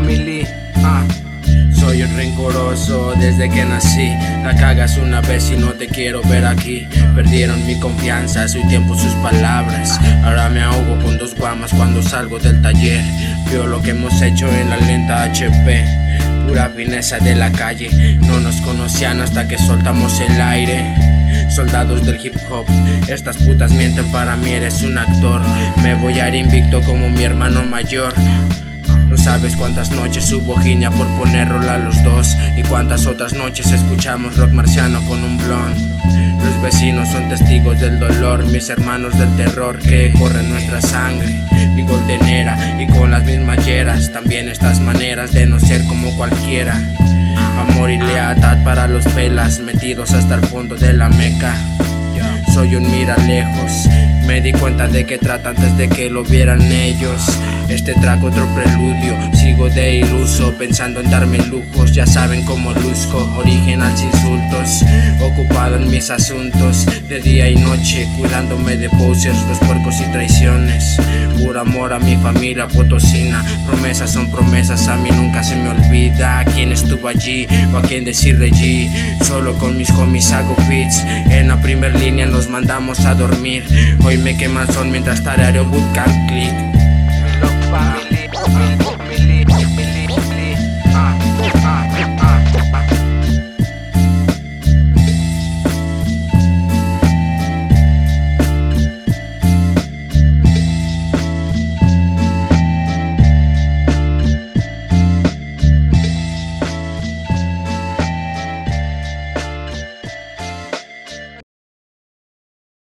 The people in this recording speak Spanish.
family. Soy un rencoroso desde que nací. La cagas una vez y no te quiero ver aquí. Perdieron mi confianza, soy tiempo sus palabras. Ahora me ahogo con 2 guamas cuando salgo del taller. Veo lo que hemos hecho en la lenta HP. Pura fineza de la calle. No nos conocían hasta que soltamos el aire. Soldados del hip hop, estas putas mienten, para mí eres un actor. Me voy a ir invicto como mi hermano mayor. No sabes cuántas noches hubo giña por poner rol a los dos, y cuántas otras noches escuchamos rock marciano con un blond. Los vecinos son testigos del dolor, mis hermanos del terror que corre en nuestra sangre. Mi goldenera y con las mismas yeras, también estas maneras de no ser como cualquiera. Amor y lealtad para los pelas, metidos hasta el fondo de la meca. Soy un mira lejos, me di cuenta de que trata antes de que lo vieran ellos. Este track otro preludio, sigo de iluso, pensando en darme lujos. Ya saben cómo luzco, original sin insultos. Ocupado en mis asuntos, de día y noche, cuidándome de posers, los puercos y traiciones. Puro amor a mi familia potosina, promesas son promesas, a mí nunca se me olvida a quién estuvo allí o a quién decirle G. Solo con mis homies hago fits, en la primer línea nos mandamos a dormir. Hoy me queman son mientras tarareo bootcamp click. Family.